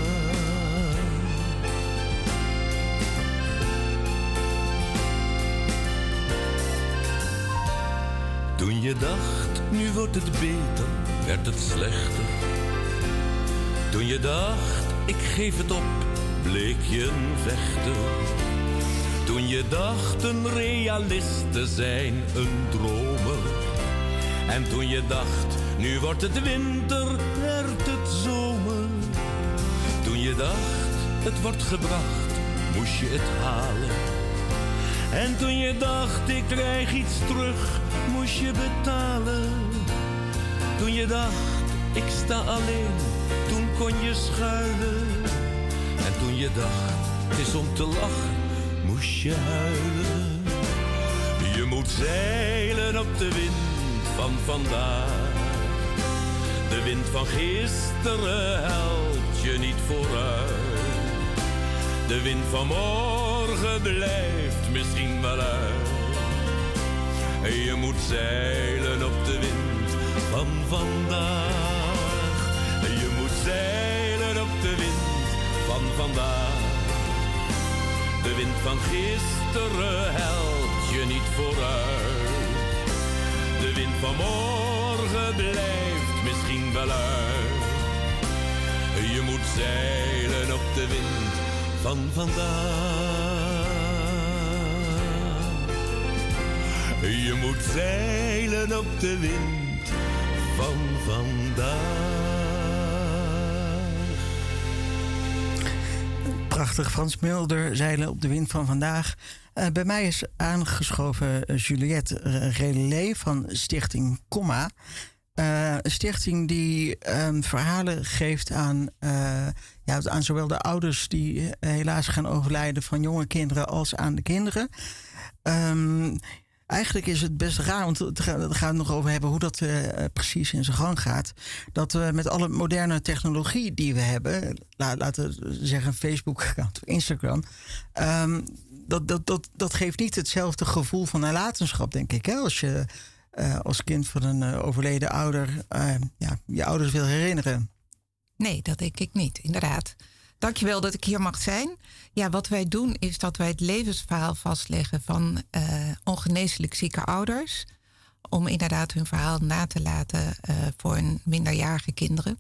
I: Toen je dacht, nu wordt het beter, werd het slechter. Toen je dacht, ik geef het op, bleek je een vechter. Toen je dacht een realist te zijn, een dromer. En toen je dacht, nu wordt het winter, werd het zomer. Toen je dacht, het wordt gebracht, moest je het halen. En toen je dacht, ik krijg iets terug, moest je betalen. Toen je dacht, ik sta alleen, toen kon je schuilen. En toen je dacht, het is om te lachen, moest je huilen. Je moet zeilen op de wind van vandaag. De wind van gisteren helpt je niet vooruit. De wind van morgen blijft misschien wel uit. Je moet zeilen op de wind van vandaag. Je moet zeilen op de wind van vandaag. De wind van gisteren helpt je niet vooruit. De wind van morgen blijft misschien wel uit. Je moet zeilen op de wind van vandaag. Je moet zeilen op de wind van vandaag.
D: Prachtig, Frans Mulder, Zeilen op de wind van vandaag. Uh, bij mij is aangeschoven uh, Juliette Relé van Stichting Comma. Uh, een stichting die um, verhalen geeft aan, uh, ja, aan zowel de ouders die uh, helaas gaan overlijden van jonge kinderen als aan de kinderen. Um, Eigenlijk is het best raar, want we gaan het nog over hebben hoe dat uh, precies in zijn gang gaat. Dat we met alle moderne technologie die we hebben, la, laten we zeggen Facebook-account of Instagram, um, dat, dat, dat, dat geeft niet hetzelfde gevoel van nalatenschap, denk ik. Hè? Als je uh, als kind van een uh, overleden ouder uh, ja, je ouders wil herinneren.
J: Nee, dat denk ik niet, inderdaad. Dankjewel dat ik hier mag zijn. Ja, wat wij doen is dat wij het levensverhaal vastleggen van uh, ongeneeslijk zieke ouders. Om inderdaad hun verhaal na te laten uh, voor hun minderjarige kinderen.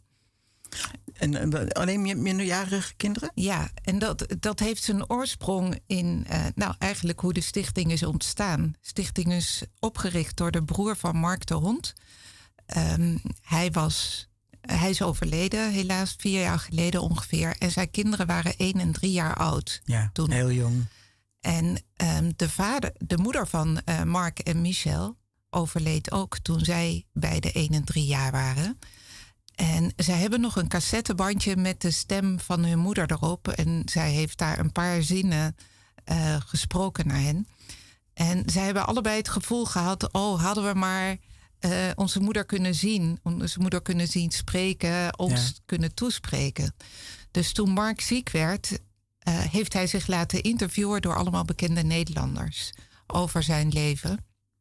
D: En uh, alleen minderjarige kinderen?
J: Ja, en dat, dat heeft zijn oorsprong in uh, nou, eigenlijk hoe de stichting is ontstaan. De stichting is opgericht door de broer van Mark de Hond. Um, hij was... Hij is overleden, helaas vier jaar geleden ongeveer. En zijn kinderen waren één en drie jaar oud.
D: Ja, toen. Heel jong.
J: En um, de, vader, de moeder van uh, Mark en Michel overleed ook toen zij beide één en drie jaar waren. En zij hebben nog een cassettebandje met de stem van hun moeder erop. En zij heeft daar een paar zinnen uh, gesproken naar hen. En zij hebben allebei het gevoel gehad, oh, hadden we maar... Uh, onze moeder kunnen zien, onze moeder kunnen zien spreken, ons ja. kunnen toespreken. Dus toen Mark ziek werd, uh, heeft hij zich laten interviewen door allemaal bekende Nederlanders over zijn leven.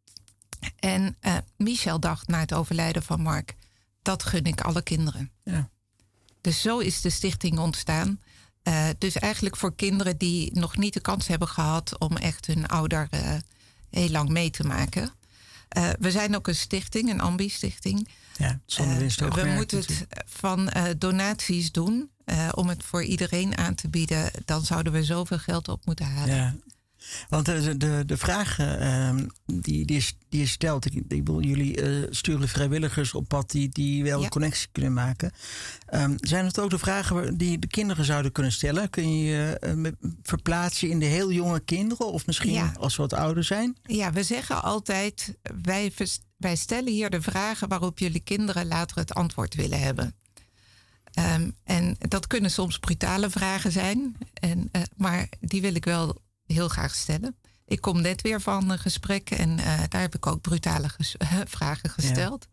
J: En uh, Michel dacht na het overlijden van Mark, dat gun ik alle kinderen.
D: Ja.
J: Dus zo is de stichting ontstaan. Uh, dus eigenlijk voor kinderen die nog niet de kans hebben gehad om echt hun ouder uh, heel lang mee te maken. Uh, we zijn ook een stichting, een ambi-stichting.
D: Ja, zonder winstoogmerk.
J: Uh, we moeten het van uh, donaties doen uh, om het voor iedereen aan te bieden. Dan zouden we zoveel geld op moeten halen.
D: Ja. Want de, de, de vraag uh, die, die, is, die je stelt, ik, ik bedoel, jullie uh, sturen vrijwilligers op pad die, die wel ja. een connectie kunnen maken. Um, zijn het ook de vragen die de kinderen zouden kunnen stellen? Kun je je uh, verplaatsen in de heel jonge kinderen of misschien ja. als ze wat ouder zijn?
J: Ja, we zeggen altijd, wij, wij stellen hier de vragen waarop jullie kinderen later het antwoord willen hebben. Um, en dat kunnen soms brutale vragen zijn, en, uh, maar die wil ik wel heel graag stellen. Ik kom net weer van een gesprek en uh, daar heb ik ook brutale ges- vragen gesteld.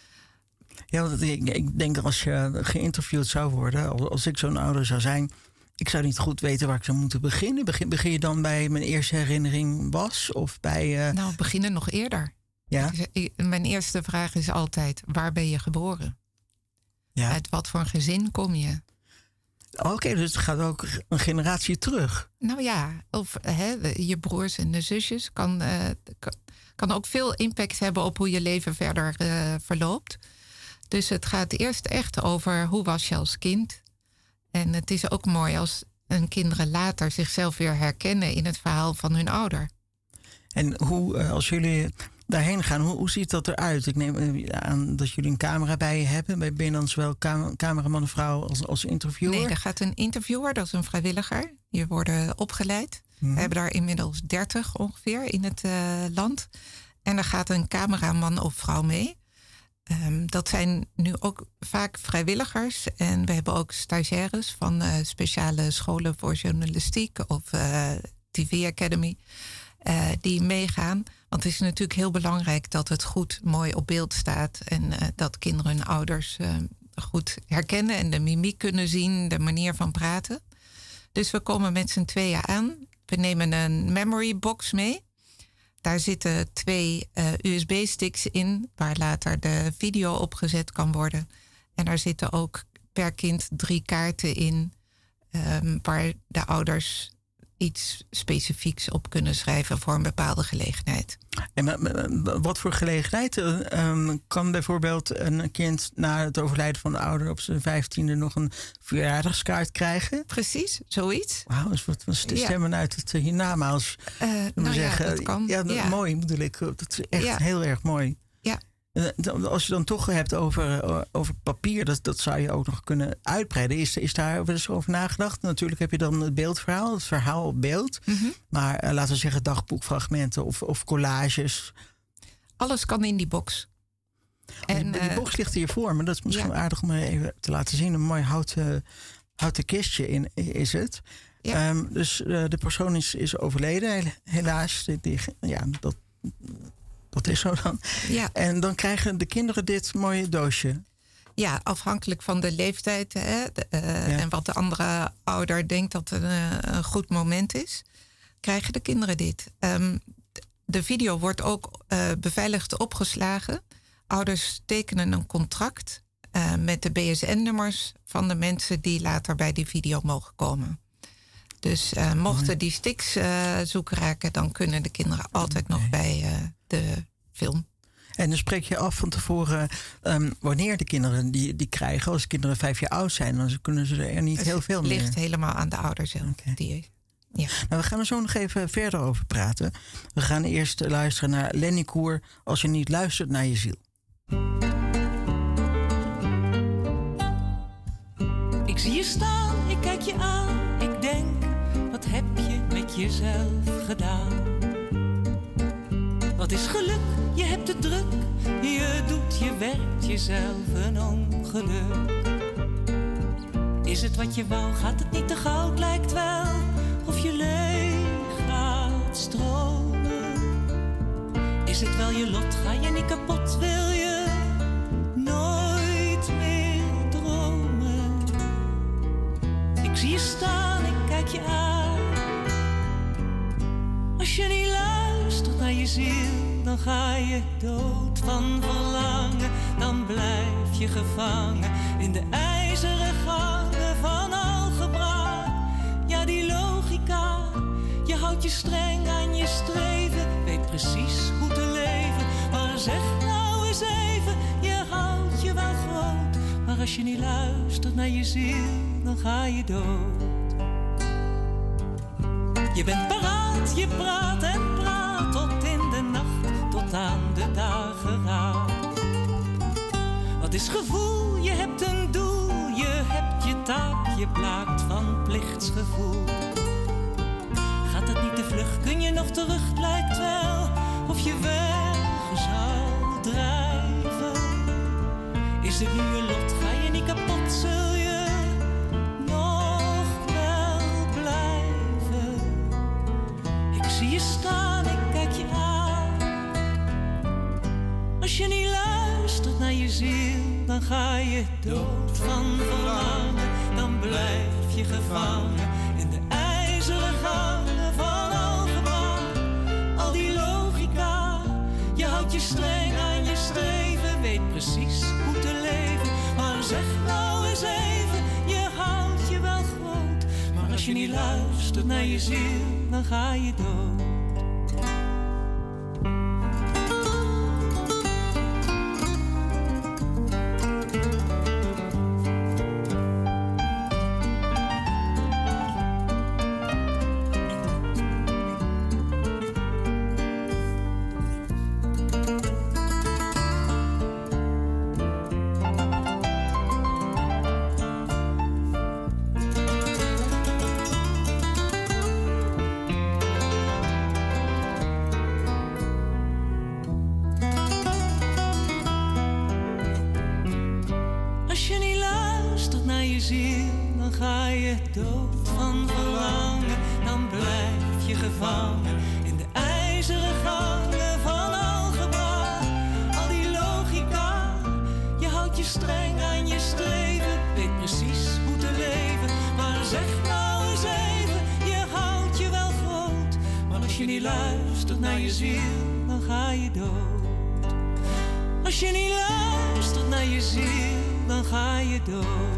D: Ja, ja want ik, ik denk als je geïnterviewd zou worden, als ik zo'n ouder zou zijn, ik zou niet goed weten waar ik zou moeten beginnen. Begin, begin je dan bij mijn eerste herinnering was? Of bij, uh...
J: Nou, beginnen nog eerder.
D: Ja?
J: Ik, mijn eerste vraag is altijd, waar ben je geboren?
D: Ja.
J: Uit wat voor een gezin kom je?
D: Oké, okay, dus het gaat ook een generatie terug.
J: Nou ja, of hè, je broers en de zusjes kan, uh, kan ook veel impact hebben op hoe je leven verder uh, verloopt. Dus het gaat eerst echt over hoe was je als kind. En het is ook mooi als een kinderen later zichzelf weer herkennen in het verhaal van hun ouder.
D: En hoe, als jullie daarheen gaan, hoe, hoe ziet dat eruit? Ik neem aan dat jullie een camera bij je hebben. Ben je dan zowel cam- cameraman of vrouw als, als interviewer?
J: Nee, er gaat een interviewer, dat is een vrijwilliger. Die worden opgeleid. Hmm. We hebben daar inmiddels dertig ongeveer in het uh, land. En er gaat een cameraman of vrouw mee. Um, dat zijn nu ook vaak vrijwilligers. En we hebben ook stagiaires van uh, speciale scholen voor journalistiek of uh, T V Academy. Uh, die meegaan. Want het is natuurlijk heel belangrijk dat het goed mooi op beeld staat. En uh, dat kinderen hun ouders uh, goed herkennen. En de mimiek kunnen zien, de manier van praten. Dus we komen met z'n tweeën aan. We nemen een memory box mee. Daar zitten twee uh, U S B-sticks in. Waar later de video opgezet kan worden. En daar zitten ook per kind drie kaarten in. Um, waar de ouders iets specifieks op kunnen schrijven voor een bepaalde gelegenheid.
D: En wat voor gelegenheid? Um, kan bijvoorbeeld een kind na het overlijden van de ouder op zijn vijftiende nog een verjaardagskaart krijgen?
J: Precies, zoiets.
D: Wauw, dat is wat stemmen ja. uit het hiernamaals.
J: Uh, nou
D: zeggen.
J: Ja, dat kan.
D: Ja, dat
J: ja.
D: mooi bedoel ik. Dat is echt ja. heel erg mooi.
J: Ja.
D: Als je dan toch hebt over, over papier, dat, dat zou je ook nog kunnen uitbreiden. Is, is daar wel eens over nagedacht? Natuurlijk heb je dan het beeldverhaal, het verhaal op beeld.
J: Mm-hmm.
D: Maar uh, laten we zeggen dagboekfragmenten of, of collages.
J: Alles kan in die box.
D: En, die, die box ligt hier voor, maar dat is misschien ja. aardig om even te laten zien. Een mooi houten, houten kistje in, is het.
J: Ja.
D: Um, dus uh, de persoon is, is overleden, helaas. Die, die, ja, dat... Dat is zo dan.
J: Ja.
D: En dan krijgen de kinderen dit mooie doosje.
J: Ja, afhankelijk van de leeftijd hè, de, uh, ja. en wat de andere ouder denkt dat het een, een goed moment is. krijgen de kinderen dit. Um, de video wordt ook uh, beveiligd opgeslagen. Ouders tekenen een contract uh, met de B S N-nummers van de mensen die later bij die video mogen komen. Dus uh, mochten die sticks uh, zoek raken, dan kunnen de kinderen altijd nog bij uh, de film.
D: En dan spreek je af van tevoren um, wanneer de kinderen die, die krijgen. Als kinderen vijf jaar oud zijn, dan kunnen ze er niet
J: het
D: heel veel meer.
J: Het ligt helemaal aan de ouders zelf.
D: Okay.
J: Die, ja.
D: Nou, we gaan er zo nog even verder over praten. We gaan eerst luisteren naar Lenny Koer, Als je niet luistert naar je ziel.
K: Ik zie je staan, ik kijk je aan, ik denk, wat heb je met jezelf gedaan? Wat is geluk? Je hebt het druk, je doet, je werkt jezelf een ongeluk. Is het wat je wou, gaat het niet te gauw, het lijkt wel of je leeg gaat stromen. Is het wel je lot, ga je niet kapot, wil je nooit meer dromen. Ik zie je staan, ik kijk je aan. Als je niet luistert naar je ziel, dan ga je dood van verlangen. Dan blijf je gevangen in de ijzeren gangen van algebra. Ja, die logica, je houdt je streng aan je streven. Weet precies hoe te leven, maar zeg nou eens even, je houdt je wel groot. Maar als je niet luistert naar je ziel, dan ga je dood. Je bent paraat, je praat en praat tot in de nacht, tot aan de dageraad. Wat is gevoel? Je hebt een doel, je hebt je taak, je blaakt van plichtsgevoel. Gaat het niet te vlug, kun je nog terug, het lijkt wel of je weg zou drijven. Is het nu je lot, ga je niet kapot, zul je nog wel blijven. Ik zie je staan, ik kijk je aan. Als je niet luistert naar je ziel, dan ga je dood van verlangen. Dan blijf je gevangen in de ijzeren gangen van algebra. Al die logica, je houdt je streng aan je streven. Weet precies hoe te leven, maar zeg nou eens even, je houdt je wel groot. Maar als je niet luistert naar je ziel, dan ga je dood. Dood van verlangen, dan blijf je gevangen in de ijzeren gangen van algebra. Al die logica, je houdt je streng aan je streven. Weet precies hoe te leven, maar zeg nou eens even, je houdt je wel groot. Maar als je niet luistert naar je ziel, dan ga je dood. Als je niet luistert naar je ziel, dan ga je dood.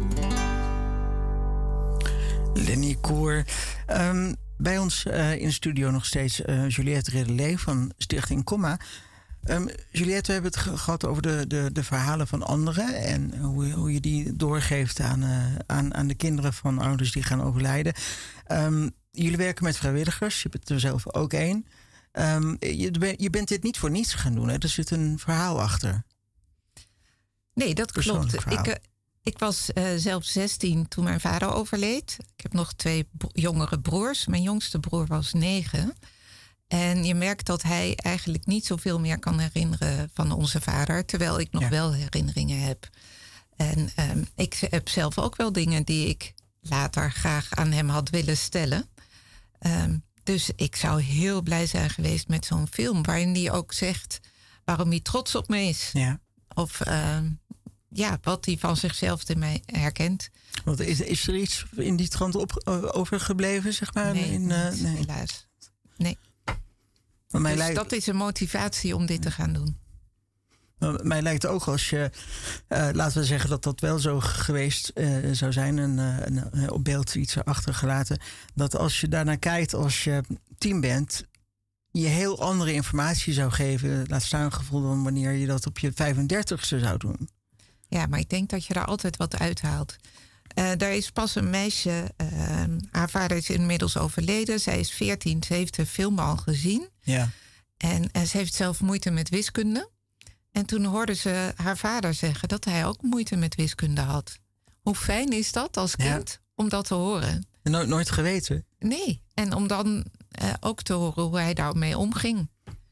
D: Lenny Koer. Um, bij ons uh, in de studio nog steeds uh, Juliette Ridderlee van Stichting Comma. Um, Juliette, we hebben het ge- gehad over de, de, de verhalen van anderen en hoe, hoe je die doorgeeft aan, uh, aan, aan de kinderen van ouders die gaan overlijden. Um, jullie werken met vrijwilligers, je bent er zelf ook één. Um, je, je bent dit niet voor niets gaan doen, hè? Er zit een verhaal achter.
J: Nee, dat klopt. Ik, uh, ik was uh, zelf zestien toen mijn vader overleed. Ik heb nog twee b- jongere broers. Mijn jongste broer was negen. En je merkt dat hij eigenlijk niet zoveel meer kan herinneren van onze vader. Terwijl ik nog ja. wel herinneringen heb. En um, ik heb zelf ook wel dingen die ik later graag aan hem had willen stellen. Um, dus ik zou heel blij zijn geweest met zo'n film. Waarin hij ook zegt waarom hij trots op me is.
D: Ja.
J: Of uh, ja, wat hij van zichzelf in mij herkent.
D: Want is, is er iets in die trant op, overgebleven, zeg maar?
J: Nee,
D: in, uh,
J: niet,
D: nee.
J: helaas. Nee.
D: Maar mij
J: dus
D: lijkt...
J: dat is een motivatie om dit te gaan doen.
D: Maar mij lijkt ook als je, uh, laten we zeggen dat dat wel zo geweest uh, zou zijn, een, een, een, op beeld iets achtergelaten, dat als je daarnaar kijkt, als je tien bent, je heel andere informatie zou geven, laat staan een gevoel dan wanneer je dat op je vijfendertigste zou doen.
J: Ja, maar ik denk dat je daar altijd wat uithaalt. Uh, daar is pas een meisje, uh, haar vader is inmiddels overleden. Zij is veertien, ze heeft de film al gezien.
D: Ja.
J: En, en ze heeft zelf moeite met wiskunde. En toen hoorde ze haar vader zeggen dat hij ook moeite met wiskunde had. Hoe fijn is dat als kind ja. om dat te horen?
D: No- nooit geweten?
J: Nee, en om dan uh, ook te horen hoe hij daarmee omging.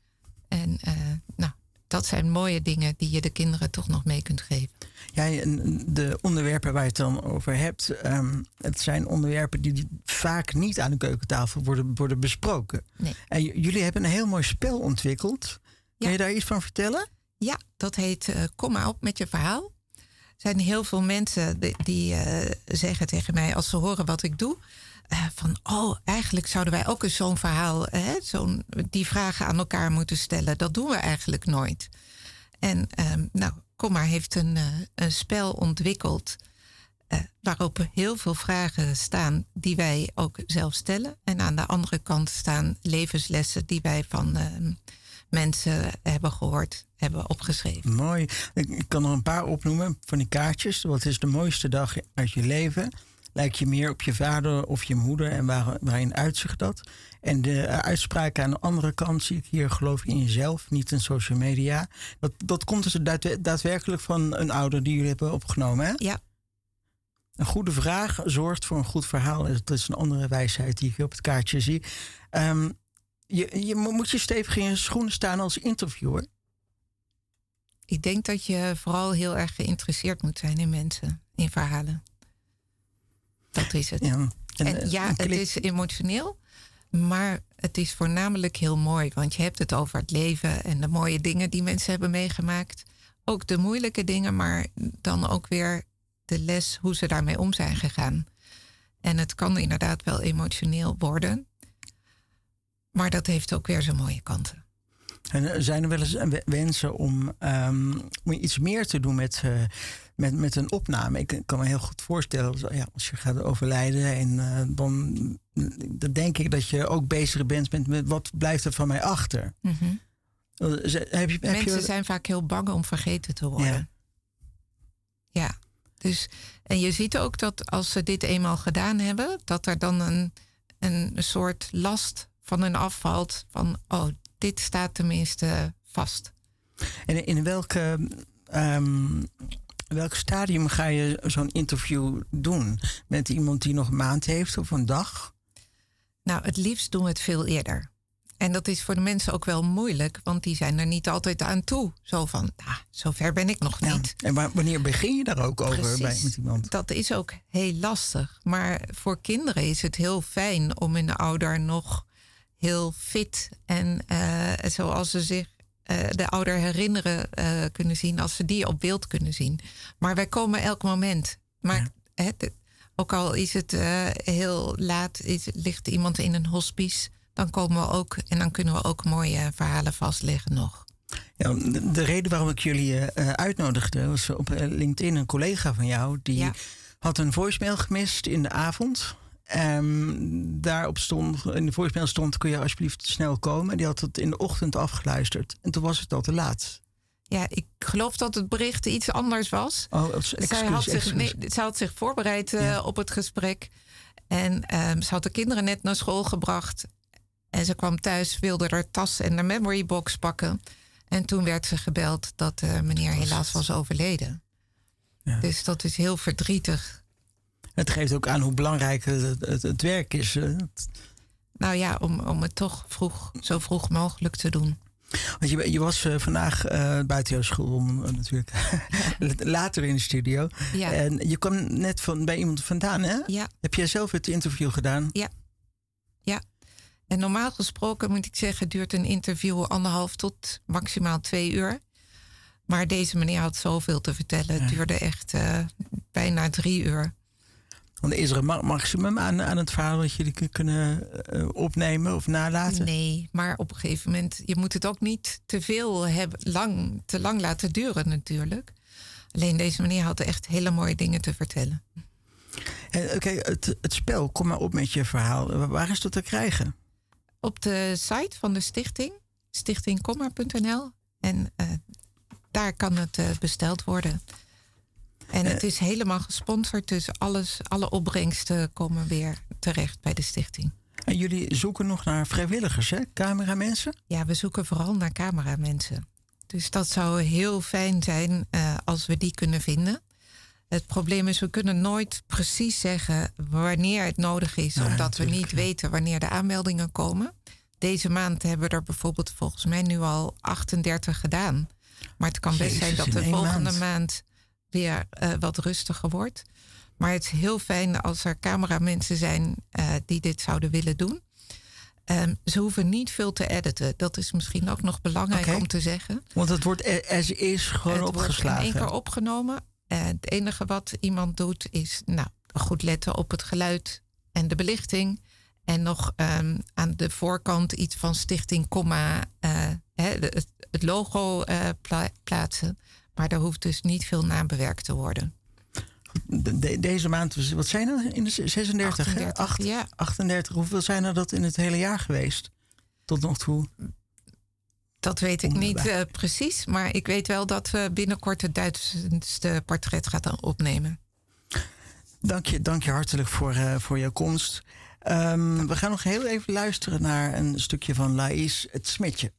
J: En uh, nou, dat zijn mooie dingen die je de kinderen toch nog mee kunt geven.
D: Ja, de onderwerpen waar je het dan over hebt, um, het zijn onderwerpen die vaak niet aan de keukentafel worden, worden besproken.
J: Nee.
D: En j- jullie hebben een heel mooi spel ontwikkeld. Ja. Kun je daar iets van vertellen?
J: Ja, dat heet uh, Kom maar op met je verhaal. Er zijn heel veel mensen die, die uh, zeggen tegen mij als ze horen wat ik doe, Uh, van, oh, eigenlijk zouden wij ook eens zo'n verhaal, hè, zo'n, die vragen aan elkaar moeten stellen. Dat doen we eigenlijk nooit. En um, nou, Kom maar heeft een, uh, een spel ontwikkeld uh, waarop heel veel vragen staan die wij ook zelf stellen. En aan de andere kant staan levenslessen die wij van uh, mensen hebben gehoord, hebben opgeschreven.
D: Mooi. Ik kan er een paar opnoemen van die kaartjes. Wat is de mooiste dag uit je leven? Lijk je meer op je vader of je moeder en waar, waarin uitzicht dat? En de uitspraak aan de andere kant zie ik hier, geloof in jezelf, niet in social media. Dat, dat komt dus daad, daadwerkelijk van een ouder die jullie hebben opgenomen, hè?
J: Ja.
D: Een goede vraag zorgt voor een goed verhaal. Dat is een andere wijsheid die ik hier op het kaartje zie. Um, je, je moet je stevig in je schoenen staan als interviewer.
J: Ik denk dat je vooral heel erg geïnteresseerd moet zijn in mensen, in verhalen. Dat is het.
D: Ja,
J: en, en ja, het is emotioneel, maar het is voornamelijk heel mooi. Want je hebt het over het leven en de mooie dingen die mensen hebben meegemaakt. Ook de moeilijke dingen, maar dan ook weer de les hoe ze daarmee om zijn gegaan. En het kan inderdaad wel emotioneel worden. Maar dat heeft ook weer zijn mooie kanten.
D: En zijn er wel eens wensen om, um, om iets meer te doen met, uh, met, met een opname? Ik kan me heel goed voorstellen, ja, als je gaat overlijden, en uh, dan, dan denk ik dat je ook bezig bent met, met wat blijft er van mij achter.
J: Mm-hmm.
D: Heb je, heb
J: Mensen
D: je...
J: zijn vaak heel bang om vergeten te worden. Ja. ja. Dus, en je ziet ook dat als ze dit eenmaal gedaan hebben, dat er dan een, een soort last van hen afvalt van, oh, dit staat tenminste vast.
D: En in welke, um, welk stadium ga je zo'n interview doen? Met iemand die nog een maand heeft of een dag?
J: Nou, het liefst doen we het veel eerder. En dat is voor de mensen ook wel moeilijk, want die zijn er niet altijd aan toe. Zo van, nou, zover ben ik nog niet.
D: Ja, en wanneer begin je daar ook over bij, met iemand?
J: Dat is ook heel lastig. Maar voor kinderen is het heel fijn om hun ouder nog heel fit en uh, zoals ze zich uh, de ouder herinneren uh, kunnen zien, als ze die op beeld kunnen zien. Maar wij komen elk moment. Maar ja. het, ook al is het uh, heel laat, is, ligt iemand in een hospice, dan komen we ook en dan kunnen we ook mooie verhalen vastleggen nog.
D: Ja, de, de reden waarom ik jullie uh, uitnodigde was op uh, LinkedIn een collega van jou die ja. had een voicemail gemist in de avond. Um, daarop stond, in de voicemail stond, kun je alsjeblieft snel komen. Die had het in de ochtend afgeluisterd. En toen was het al te laat.
J: Ja, ik geloof dat het bericht iets anders was.
D: Oh, excuse,
J: zij, had zich,
D: excuse.
J: nee, zij had zich voorbereid uh, ja. op het gesprek. En um, ze had de kinderen net naar school gebracht. En ze kwam thuis, wilde haar tas en de memory box pakken. En toen werd ze gebeld dat uh, meneer helaas was overleden. Ja. Dus dat is heel verdrietig.
D: Het geeft ook aan hoe belangrijk het, het, het werk is.
J: Nou ja, om, om het toch vroeg, zo vroeg mogelijk te doen.
D: Want je, je was uh, vandaag uh, buiten jouw school om, uh, natuurlijk later in de studio.
J: Ja.
D: En je kwam net van, bij iemand vandaan, hè?
J: Ja.
D: Heb jij zelf het interview gedaan?
J: Ja. Ja. En normaal gesproken moet ik zeggen, duurt een interview anderhalf tot maximaal twee uur. Maar deze meneer had zoveel te vertellen. Het duurde echt uh, bijna drie uur.
D: Want is er een maximum aan, aan het verhaal dat jullie kunnen uh, opnemen of nalaten?
J: Nee, maar op een gegeven moment... je moet het ook niet te veel hebben, lang, te lang laten duren natuurlijk. Alleen deze meneer had echt hele mooie dingen te vertellen.
D: Oké, okay, het, het spel, kom maar op met je verhaal. Waar is dat te krijgen?
J: Op de site van de stichting, stichting komma punt n l. En uh, daar kan het uh, besteld worden. En het is helemaal gesponsord, dus alles, alle opbrengsten komen weer terecht bij de stichting.
D: En jullie zoeken nog naar vrijwilligers, hè? Cameramensen?
J: Ja, we zoeken vooral naar cameramensen. Dus dat zou heel fijn zijn uh, als we die kunnen vinden. Het probleem is, we kunnen nooit precies zeggen wanneer het nodig is, nee, omdat we niet ja. weten wanneer de aanmeldingen komen. Deze maand hebben we er bijvoorbeeld volgens mij nu al achtendertig gedaan. Maar het kan best Jezus, zijn dat de volgende maand, maand weer uh, wat rustiger wordt. Maar het is heel fijn als er cameramensen zijn uh, die dit zouden willen doen. Um, ze hoeven niet veel te editen. Dat is misschien ook nog belangrijk okay. om te zeggen.
D: Want het wordt as is gewoon
J: het
D: opgeslagen.
J: Het wordt in één keer opgenomen. Uh, het enige wat iemand doet is nou, goed letten op het geluid en de belichting. En nog um, aan de voorkant iets van Stichting Komma, uh, het, het logo uh, pla- plaatsen. Maar daar hoeft dus niet veel nabewerkt te worden.
D: De, deze maand, wat zijn er in de zesendertig?
J: achtendertig,
D: Acht,
J: ja.
D: achtendertig, hoeveel zijn er dat in het hele jaar geweest? Tot nog toe?
J: Dat weet ik niet uh, precies. Maar ik weet wel dat we binnenkort het duizendste portret gaan opnemen.
D: Dank je, dank je hartelijk voor, uh, voor je komst. Um, we gaan nog heel even luisteren naar een stukje van Laïs het Smetje.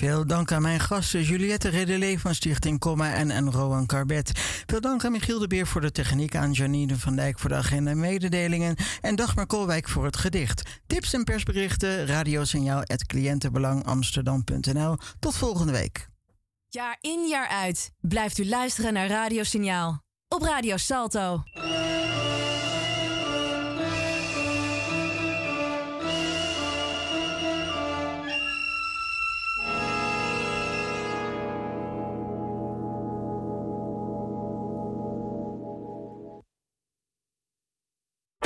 D: Veel dank aan mijn gasten Juliette Redelé van Stichting Comma en, en Rowan Carbet. Veel dank aan Michiel de Beer voor de techniek, aan Janine van Dijk voor de agenda en mededelingen en Dagmar Kolwijk voor het gedicht. Tips en persberichten, radiosignaal at cliëntenbelangamsterdam punt n l. Tot volgende week.
A: Jaar in jaar uit blijft u luisteren naar Radio Signaal op Radio Salto.